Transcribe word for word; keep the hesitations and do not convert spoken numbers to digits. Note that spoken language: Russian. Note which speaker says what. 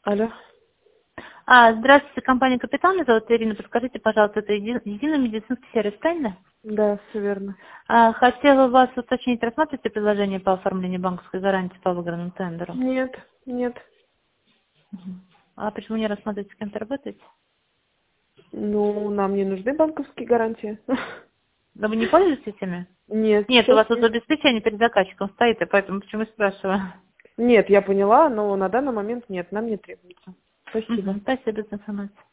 Speaker 1: Алло.
Speaker 2: А, здравствуйте, компания «Капитан». Меня зовут Ирина. Подскажите, пожалуйста, это еди- единый медицинский сервис, правильно?
Speaker 1: Да, все верно.
Speaker 2: А, хотела вас уточнить, рассматриваете предложение по оформлению банковской гарантии по выигранному тендеру?
Speaker 1: Нет, нет.
Speaker 2: Мгм. А почему не рассматриваете, с кем-то работаете?
Speaker 1: Ну, нам не нужны банковские гарантии.
Speaker 2: Да вы не пользуетесь ими?
Speaker 1: Нет,
Speaker 2: Нет, у
Speaker 1: сейчас
Speaker 2: вас тут
Speaker 1: нет.
Speaker 2: обеспечение перед заказчиком стоит, и поэтому почему спрашиваю.
Speaker 1: Нет, я поняла, но на данный момент нет, нам не требуется. Спасибо.
Speaker 2: Мгм. Спасибо за информацию.